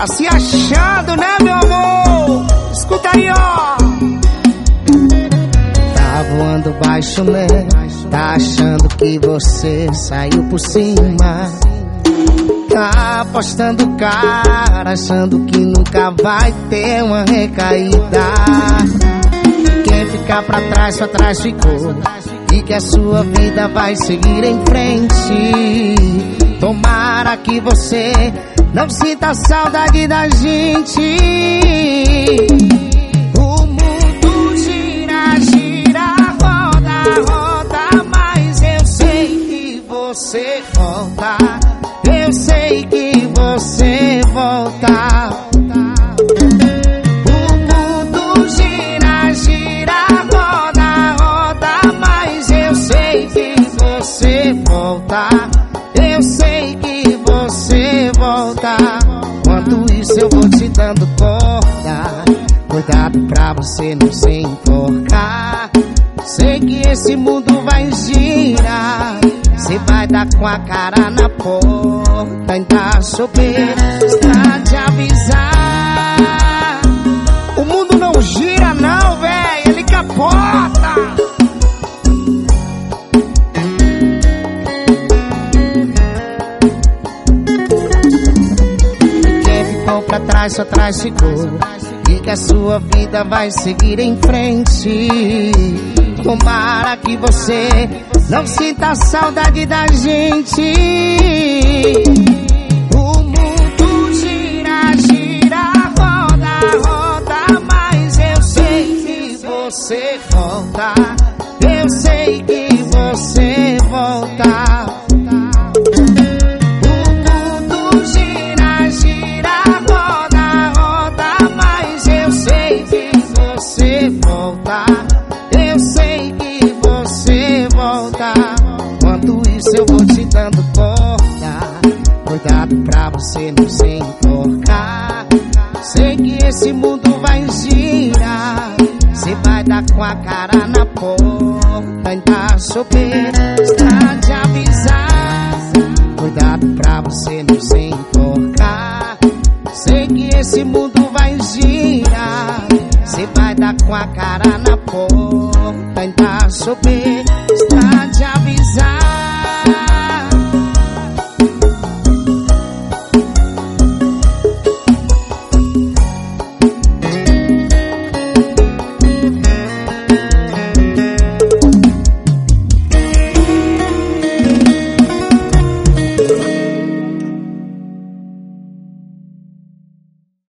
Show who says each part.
Speaker 1: Tá se achando, né, meu amor? Escuta aí, ó. Tá voando baixo, né? Tá achando que você saiu por cima. Tá apostando cara, achando que nunca vai ter uma recaída. Quem ficar pra trás, pra trás ficou. E que a sua vida vai seguir em frente. Tomara que você não sinta saudade da gente. O mundo gira, gira, roda, roda, mas eu sei que você volta. Eu sei que você volta. O mundo gira, gira, roda, roda, mas eu sei que você volta. Eu sei que você volta. Enquanto isso eu vou te dando corda. Cuidado pra você não se enforcar. Sei que esse mundo vai girar. Cê vai dar com a cara na porta. Ainda chover pra te avisar. O mundo não gira não, véi, ele capota. Quem ficou pra trás, só trás ficou. E que a sua vida vai seguir em frente. Tomara que você não sinta saudade da gente. O mundo gira, gira, roda, roda, mas eu sei que você volta. Eu sei que você volta. O mundo gira, gira, roda, roda, mas eu sei que você volta. Eu sei que você volta. Enquanto isso eu vou te dando corda. Cuidado pra você não se enforcar. Sei que esse mundo vai girar. Cê vai dar com a cara na porta. Ainda chover pra te avisar. Cuidado pra você não se enforcar. Sei que esse mundo vai girar. Cê vai dar com a cara na porta. Ainda chover